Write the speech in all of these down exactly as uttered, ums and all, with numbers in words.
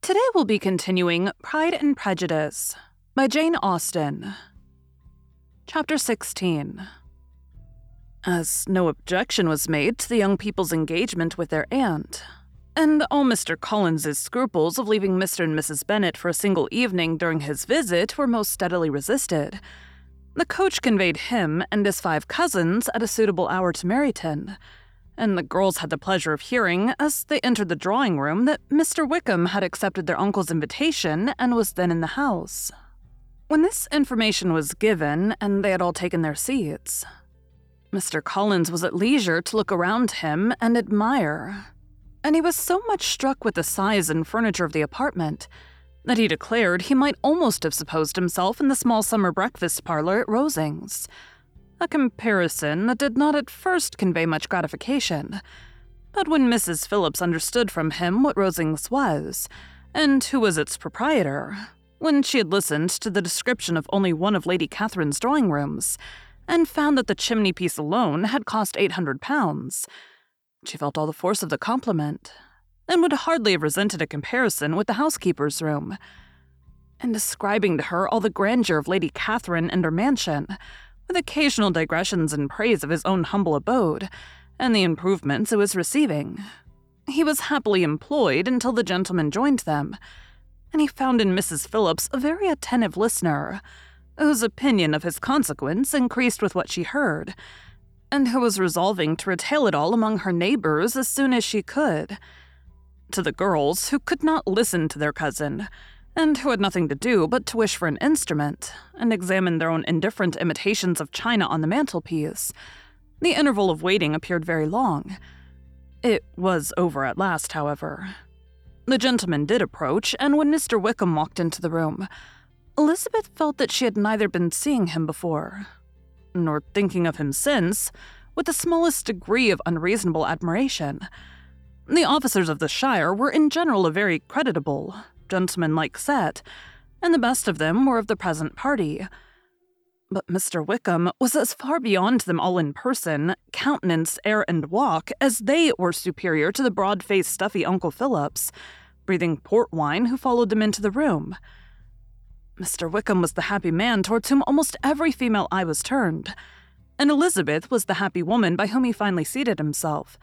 Today we'll be continuing Pride and Prejudice by Jane Austen. Chapter sixteen. As no objection was made to the young people's engagement with their aunt, and all Mister Collins's scruples of leaving Mister and Missus Bennet for a single evening during his visit were most steadily resisted, the coach conveyed him and his five cousins at a suitable hour to Meryton, and the girls had the pleasure of hearing, as they entered the drawing-room, that Mister Wickham had accepted their uncle's invitation and was then in the house. When this information was given, and they had all taken their seats, Mister Collins was at leisure to look around him and admire, and he was so much struck with the size and furniture of the apartment that he declared he might almost have supposed himself in the small summer breakfast parlor at Rosings, a comparison that did not at first convey much gratification. But when Missus Phillips understood from him what Rosings was, and who was its proprietor, when she had listened to the description of only one of Lady Catherine's drawing-rooms, and found that the chimney-piece alone had cost eight hundred pounds, she felt all the force of the compliment, and would hardly have resented a comparison with the housekeeper's room. In describing to her all the grandeur of Lady Catherine and her mansion, with occasional digressions in praise of his own humble abode, and the improvements it was receiving, he was happily employed until the gentlemen joined them, and he found in Missus Phillips a very attentive listener, whose opinion of his consequence increased with what she heard, and who was resolving to retail it all among her neighbors as soon as she could. To the girls, who could not listen to their cousin, and who had nothing to do but to wish for an instrument, and examine their own indifferent imitations of china on the mantelpiece, the interval of waiting appeared very long. It was over at last, however. The gentleman did approach, and when Mister Wickham walked into the room, Elizabeth felt that she had neither been seeing him before, nor thinking of him since, with the smallest degree of unreasonable admiration. The officers of the shire were in general a very creditable, gentleman-like set, and the best of them were of the present party. But Mister Wickham was as far beyond them all in person, countenance, air, and walk, as they were superior to the broad-faced, stuffy Uncle Phillips, breathing port wine, who followed them into the room. Mister Wickham was the happy man towards whom almost every female eye was turned, and Elizabeth was the happy woman by whom he finally seated himself.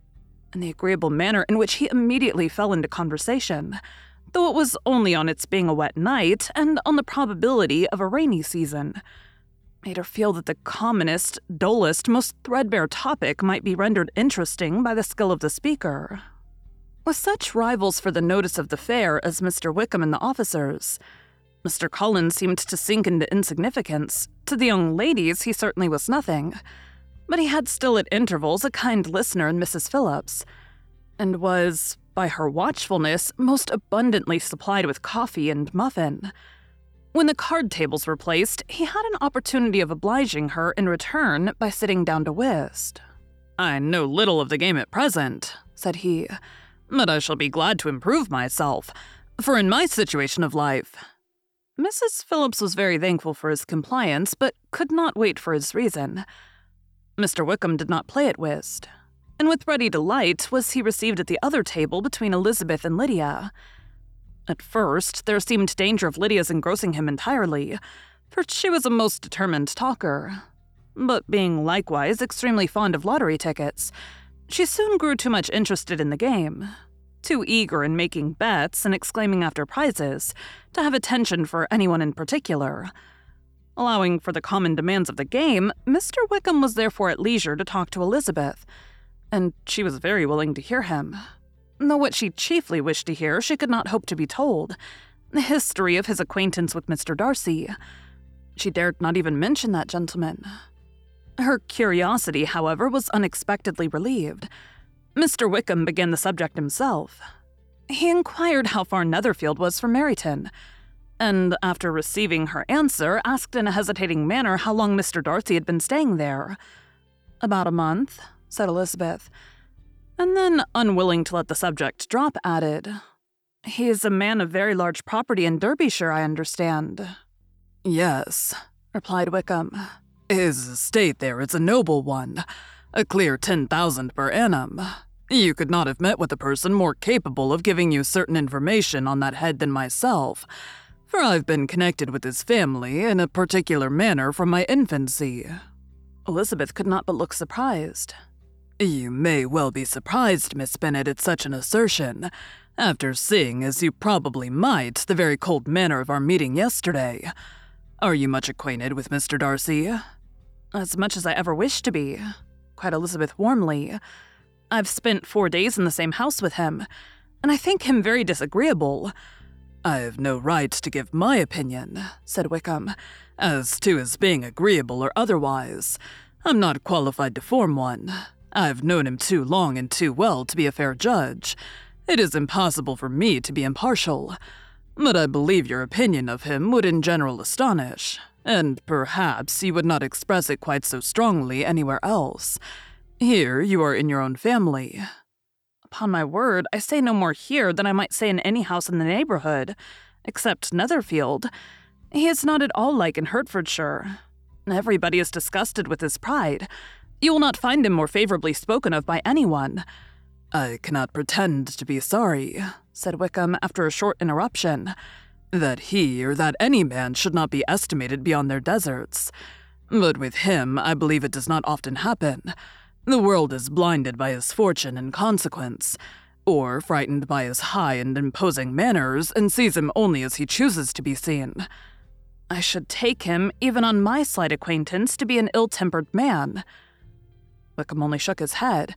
And the agreeable manner in which he immediately fell into conversation, though it was only on its being a wet night and on the probability of a rainy season, made her feel that the commonest, dullest, most threadbare topic might be rendered interesting by the skill of the speaker. With such rivals for the notice of the fair as Mister Wickham and the officers, Mister Collins seemed to sink into insignificance. To the young ladies he certainly was nothing, but he had still at intervals a kind listener in Missus Phillips, and was, by her watchfulness, most abundantly supplied with coffee and muffin. When the card tables were placed, he had an opportunity of obliging her in return by sitting down to whist. "I know little of the game at present," said he, "but I shall be glad to improve myself, for in my situation of life—" Missus Phillips was very thankful for his compliance, but could not wait for his reason. Mister Wickham did not play at whist, and with ready delight was he received at the other table between Elizabeth and Lydia. At first, there seemed danger of Lydia's engrossing him entirely, for she was a most determined talker. But being likewise extremely fond of lottery tickets, she soon grew too much interested in the game, too eager in making bets and exclaiming after prizes, to have attention for anyone in particular. Allowing for the common demands of the game, Mister Wickham was therefore at leisure to talk to Elizabeth, and she was very willing to hear him, though what she chiefly wished to hear she could not hope to be told, the history of his acquaintance with Mister Darcy. She dared not even mention that gentleman. Her curiosity, however, was unexpectedly relieved. Mister Wickham began the subject himself. He inquired how far Netherfield was from Meryton, and after receiving her answer, asked in a hesitating manner how long Mister Darcy had been staying there. "About a month," said Elizabeth, and then, unwilling to let the subject drop, added, "He is a man of very large property in Derbyshire, I understand." "Yes," replied Wickham. "His estate there is a noble one, a clear ten thousand per annum. You could not have met with a person more capable of giving you certain information on that head than myself, for I've been connected with his family in a particular manner from my infancy." Elizabeth could not but look surprised. "You may well be surprised, Miss Bennet, at such an assertion, after seeing, as you probably might, the very cold manner of our meeting yesterday. Are you much acquainted with Mister Darcy?" "As much as I ever wished to be," cried Elizabeth warmly. "I've spent four days in the same house with him, and I think him very disagreeable." "I have no right to give my opinion," said Wickham, "as to his being agreeable or otherwise. I'm not qualified to form one. I've known him too long and too well to be a fair judge. It is impossible for me to be impartial. But I believe your opinion of him would in general astonish, and perhaps you would not express it quite so strongly anywhere else. Here you are in your own family." "Upon my word, I say no more here than I might say in any house in the neighborhood, except Netherfield. He is not at all like in Hertfordshire. Everybody is disgusted with his pride. You will not find him more favorably spoken of by anyone." "I cannot pretend to be sorry," said Wickham after a short interruption, "that he or that any man should not be estimated beyond their deserts. But with him, I believe it does not often happen. The world is blinded by his fortune and consequence, or frightened by his high and imposing manners, and sees him only as he chooses to be seen." "I should take him, even on my slight acquaintance, to be an ill-tempered man." Wickham only shook his head.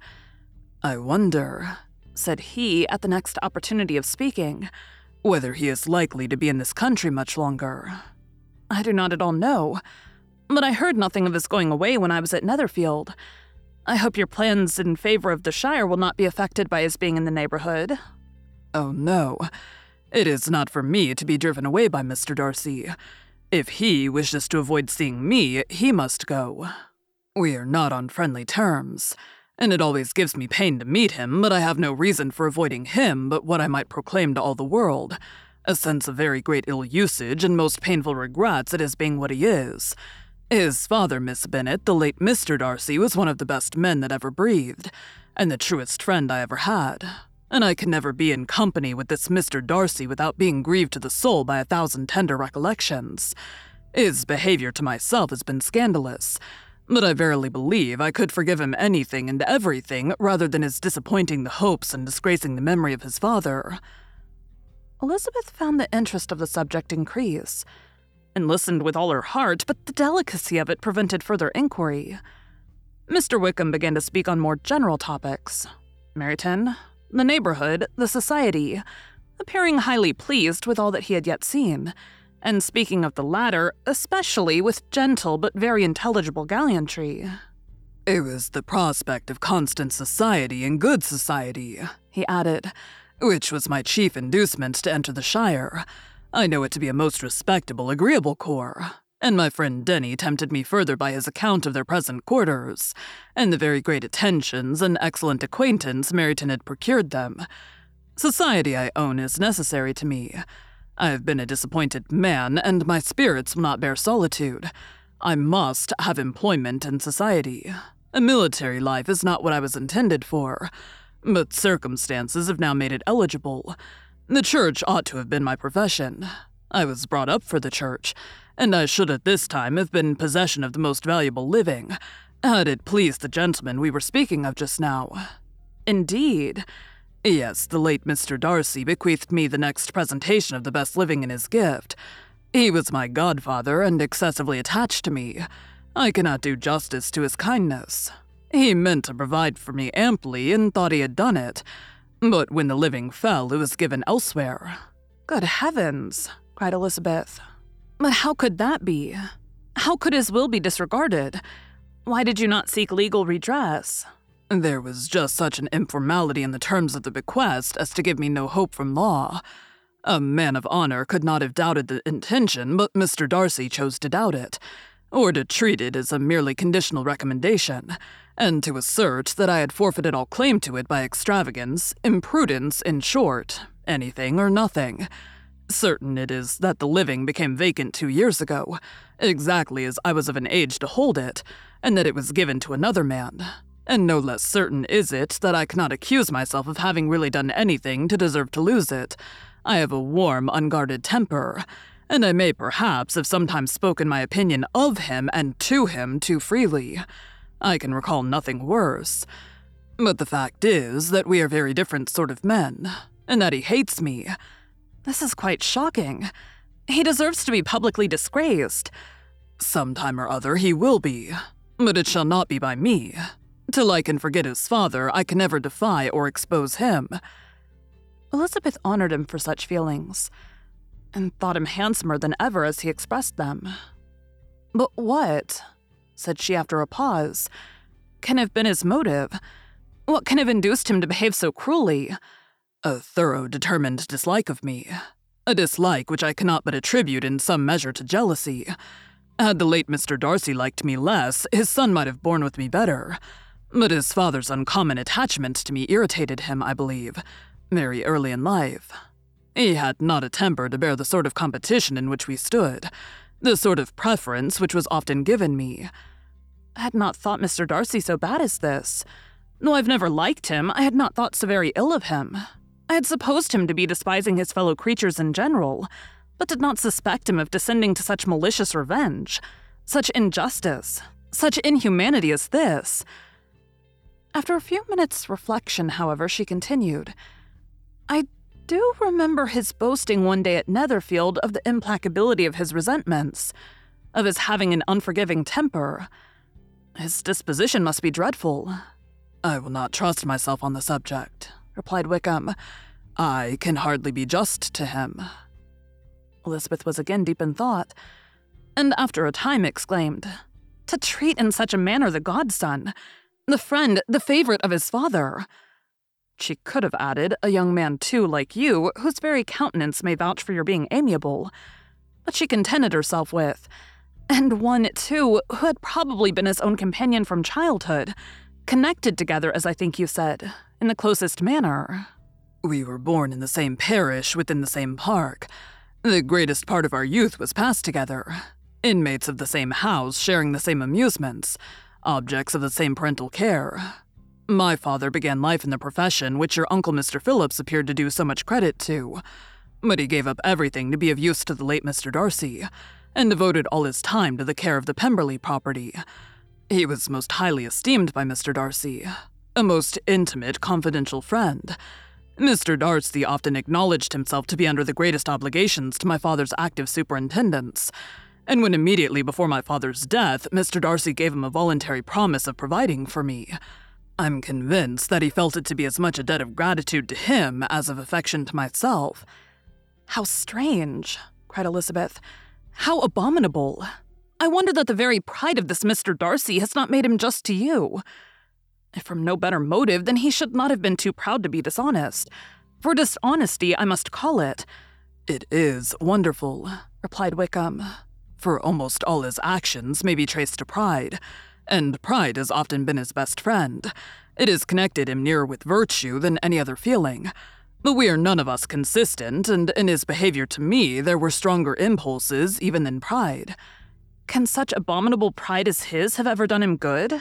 "I wonder," said he at the next opportunity of speaking, "whether he is likely to be in this country much longer." "I do not at all know, but I heard nothing of his going away when I was at Netherfield. I hope your plans in favor of the Shire will not be affected by his being in the neighborhood." "Oh, no. It is not for me to be driven away by Mister Darcy. If he wishes to avoid seeing me, he must go. We are not on friendly terms, and it always gives me pain to meet him, but I have no reason for avoiding him but what I might proclaim to all the world, a sense of very great ill-usage and most painful regrets at his being what he is. His father, Miss Bennet, the late Mister Darcy, was one of the best men that ever breathed, and the truest friend I ever had, and I can never be in company with this Mister Darcy without being grieved to the soul by a thousand tender recollections. His behavior to myself has been scandalous, but I verily believe I could forgive him anything and everything rather than his disappointing the hopes and disgracing the memory of his father." Elizabeth found the interest of the subject increase, and listened with all her heart, but the delicacy of it prevented further inquiry. Mister Wickham began to speak on more general topics: Meryton, the neighborhood, the society, appearing highly pleased with all that he had yet seen, and speaking of the latter, especially with gentle but very intelligible gallantry. "It was the prospect of constant society and good society," he added, "which was my chief inducement to enter the Shire. I know it to be a most respectable, agreeable corps, and my friend Denny tempted me further by his account of their present quarters, and the very great attentions and excellent acquaintance Meryton had procured them. Society, I own, is necessary to me. I have been a disappointed man, and my spirits will not bear solitude. I must have employment in society. A military life is not what I was intended for, but circumstances have now made it eligible. The church ought to have been my profession. I was brought up for the church, and I should at this time have been in possession of the most valuable living, had it pleased the gentleman we were speaking of just now." "Indeed?" "Yes, the late Mister Darcy bequeathed me the next presentation of the best living in his gift. He was my godfather and excessively attached to me. I cannot do justice to his kindness. He meant to provide for me amply and thought he had done it, but when the living fell, it was given elsewhere." "Good heavens!" cried Elizabeth. "But how could that be? How could his will be disregarded? Why did you not seek legal redress?" "There was just such an informality in the terms of the bequest as to give me no hope from law. A man of honor could not have doubted the intention, but Mister Darcy chose to doubt it, or to treat it as a merely conditional recommendation, and to assert that I had forfeited all claim to it by extravagance, imprudence, in short, anything or nothing. Certain it is that the living became vacant two years ago, exactly as I was of an age to hold it, and that it was given to another man. And no less certain is it that I cannot accuse myself of having really done anything to deserve to lose it. I have a warm, unguarded temper, and I may perhaps have sometimes spoken my opinion of him and to him too freely. I can recall nothing worse. But the fact is that we are very different sort of men, and that he hates me. This is quite shocking. He deserves to be publicly disgraced. Sometime or other he will be, but it shall not be by me. Till I can forget his father, I can never defy or expose him. Elizabeth honored him for such feelings, and thought him handsomer than ever as he expressed them. But what, said she after a pause, can have been his motive? What can have induced him to behave so cruelly? A thorough, determined dislike of me. A dislike which I cannot but attribute in some measure to jealousy. Had the late Mister Darcy liked me less, his son might have borne with me better. But his father's uncommon attachment to me irritated him, I believe, very early in life. He had not a temper to bear the sort of competition in which we stood, the sort of preference which was often given me. I had not thought Mister Darcy so bad as this. Though I've never liked him, I had not thought so very ill of him. I had supposed him to be despising his fellow creatures in general, but did not suspect him of descending to such malicious revenge, such injustice, such inhumanity as this. After a few minutes' reflection, however, she continued, I do remember his boasting one day at Netherfield of the implacability of his resentments, of his having an unforgiving temper. His disposition must be dreadful. I will not trust myself on the subject, replied Wickham. I can hardly be just to him. Elizabeth was again deep in thought, and after a time exclaimed, To treat in such a manner the godson, the friend, the favorite of his father. She could have added, a young man too, like you, whose very countenance may vouch for your being amiable. But she contented herself with, and one, too, who had probably been his own companion from childhood, connected together, as I think you said, in the closest manner. We were born in the same parish within the same park. The greatest part of our youth was passed together. Inmates of the same house, sharing the same amusements, objects of the same parental care. My father began life in the profession which your uncle Mister Phillips appeared to do so much credit to, but he gave up everything to be of use to the late Mister Darcy, and devoted all his time to the care of the Pemberley property. He was most highly esteemed by Mister Darcy, a most intimate, confidential friend. Mister Darcy often acknowledged himself to be under the greatest obligations to my father's active superintendence, and when immediately before my father's death, Mister Darcy gave him a voluntary promise of providing for me, I'm convinced that he felt it to be as much a debt of gratitude to him as of affection to myself. How strange, cried Elizabeth. How abominable. I wonder that the very pride of this Mister Darcy has not made him just to you. If from no better motive, then he should not have been too proud to be dishonest. For dishonesty, I must call it. It is wonderful, replied Wickham, for almost all his actions may be traced to pride, and pride has often been his best friend. It has connected him nearer with virtue than any other feeling. But we are none of us consistent, and in his behavior to me there were stronger impulses even than pride. Can such abominable pride as his have ever done him good?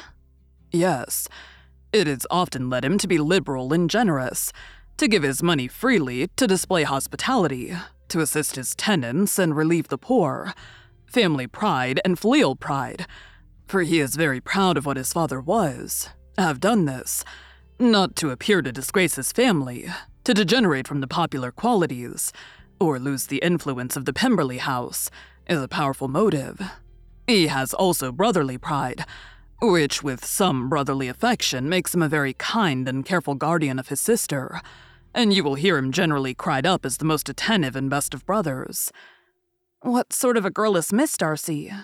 Yes. It has often led him to be liberal and generous, to give his money freely, to display hospitality, to assist his tenants and relieve the poor. Family pride and filial pride, for he is very proud of what his father was, have done this, not to appear to disgrace his family, to degenerate from the popular qualities, or lose the influence of the Pemberley house, is a powerful motive. He has also brotherly pride, which with some brotherly affection makes him a very kind and careful guardian of his sister, and you will hear him generally cried up as the most attentive and best of brothers. What sort of a girl is Miss Darcy?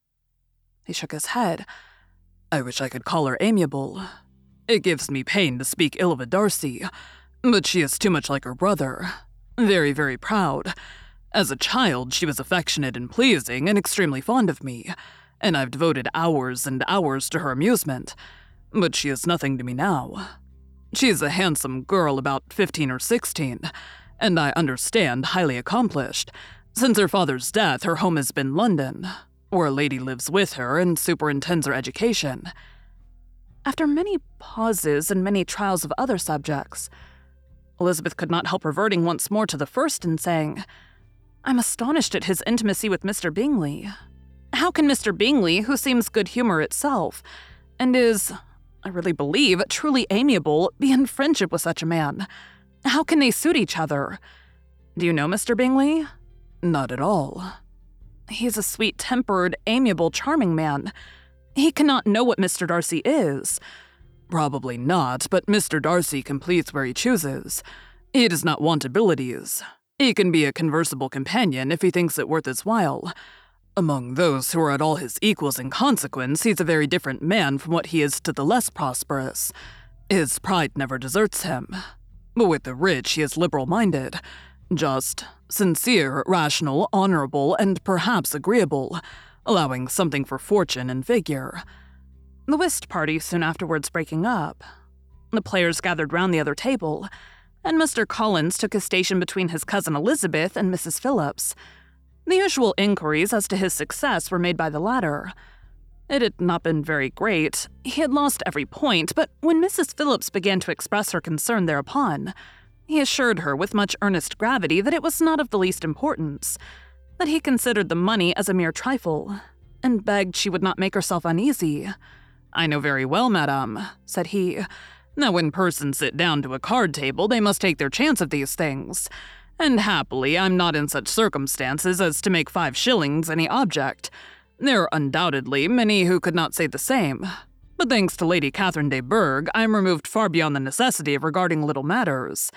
He shook his head. I wish I could call her amiable. It gives me pain to speak ill of a Darcy, but she is too much like her brother. Very, very proud. As a child, she was affectionate and pleasing and extremely fond of me, and I've devoted hours and hours to her amusement, but she is nothing to me now. She is a handsome girl about fifteen or sixteen, and I understand highly accomplished. Since her father's death, her home has been London, where a lady lives with her and superintends her education. After many pauses and many trials of other subjects, Elizabeth could not help reverting once more to the first and saying, "I'm astonished at his intimacy with Mister Bingley. How can Mister Bingley, who seems good humor itself, and is, I really believe, truly amiable, be in friendship with such a man? How can they suit each other? Do you know Mister Bingley?" "Not at all." "He is a sweet-tempered, amiable, charming man. He cannot know what Mister Darcy is." "Probably not, but Mister Darcy completes where he chooses. He does not want abilities. He can be a conversable companion if he thinks it worth his while. Among those who are at all his equals in consequence, he's a very different man from what he is to the less prosperous. His pride never deserts him. But with the rich, he is liberal-minded, just, sincere, rational, honorable, and perhaps agreeable, allowing something for fortune and figure." The whist party soon afterwards breaking up, the players gathered round the other table, and Mister Collins took his station between his cousin Elizabeth and Missus Phillips. The usual inquiries as to his success were made by the latter. It had not been very great. He had lost every point, but when Missus Phillips began to express her concern thereupon, he assured her with much earnest gravity that it was not of the least importance, that he considered the money as a mere trifle, and begged she would not make herself uneasy. "I know very well, madame," said he, "that when persons sit down to a card table they must take their chance of these things, and happily I'm not in such circumstances as to make five shillings any object. There are undoubtedly many who could not say the same, but thanks to Lady Catherine de Bourgh, I am removed far beyond the necessity of regarding little matters."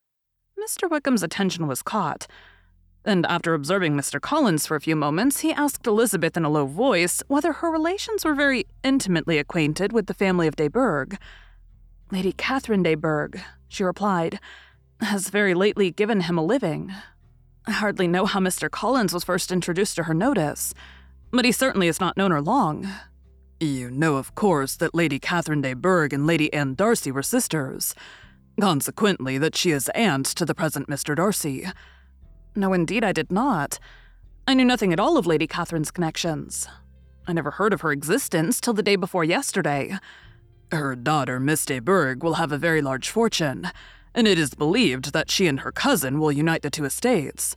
Mister Wickham's attention was caught, and after observing Mister Collins for a few moments, he asked Elizabeth in a low voice whether her relations were very intimately acquainted with the family of de Bourgh. "Lady Catherine de Bourgh," she replied, "has very lately given him a living. I hardly know how Mister Collins was first introduced to her notice, but he certainly has not known her long." "You know, of course, that Lady Catherine de Bourgh and Lady Anne Darcy were sisters, consequently that she is aunt to the present Mister Darcy." "No, indeed I did not. I knew nothing at all of Lady Catherine's connections. I never heard of her existence till the day before yesterday." "Her daughter, Miss de Bourgh, will have a very large fortune, and it is believed that she and her cousin will unite the two estates."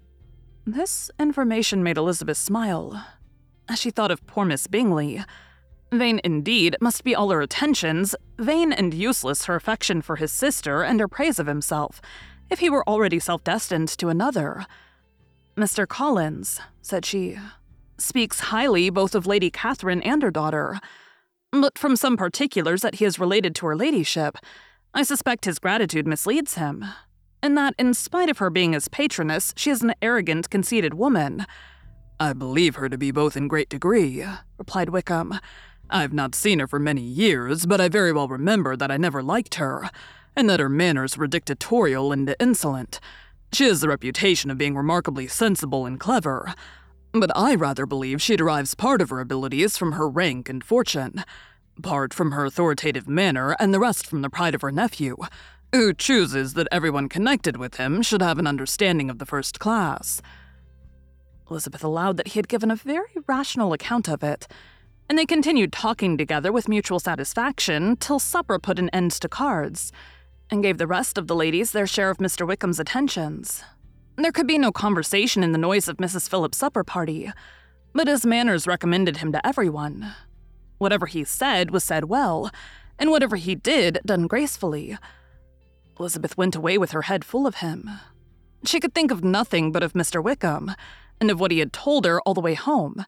This information made Elizabeth smile, as she thought of poor Miss Bingley. Vain indeed must be all her attentions, vain and useless her affection for his sister and her praise of himself, if he were already self-destined to another. "Mister Collins," said she, "speaks highly both of Lady Catherine and her daughter, but from some particulars that he is related to her ladyship, I suspect his gratitude misleads him, and that in spite of her being his patroness, she is an arrogant, conceited woman." "I believe her to be both in great degree," replied Wickham. "I've not seen her for many years, but I very well remember that I never liked her, and that her manners were dictatorial and insolent. She has the reputation of being remarkably sensible and clever, but I rather believe she derives part of her abilities from her rank and fortune, part from her authoritative manner, and the rest from the pride of her nephew, who chooses that everyone connected with him should have an understanding of the first class." Elizabeth allowed that he had given a very rational account of it, and they continued talking together with mutual satisfaction till supper put an end to cards, and gave the rest of the ladies their share of Mister Wickham's attentions. There could be no conversation in the noise of Missus Phillips' supper party, but his manners recommended him to everyone. Whatever he said was said well, and whatever he did done gracefully. Elizabeth went away with her head full of him. She could think of nothing but of Mister Wickham, and of what he had told her all the way home.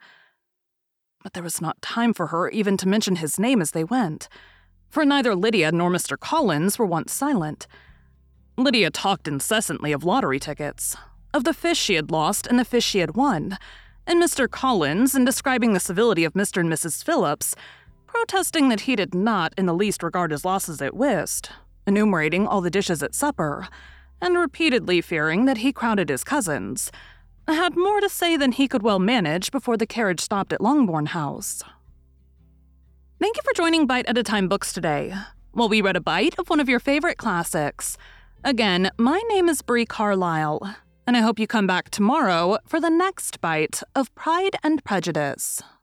But there was not time for her even to mention his name as they went, for neither Lydia nor Mister Collins were once silent. Lydia talked incessantly of lottery tickets, of the fish she had lost and the fish she had won, and Mister Collins, in describing the civility of Mister and Missus Phillips, protesting that he did not in the least regard his losses at whist, enumerating all the dishes at supper, and repeatedly fearing that he crowded his cousins, had more to say than he could well manage before the carriage stopped at Longbourn House. Thank you for joining Bite at a Time Books today, while we read a bite of one of your favorite classics. Again, my name is Brie Carlisle, and I hope you come back tomorrow for the next bite of Pride and Prejudice.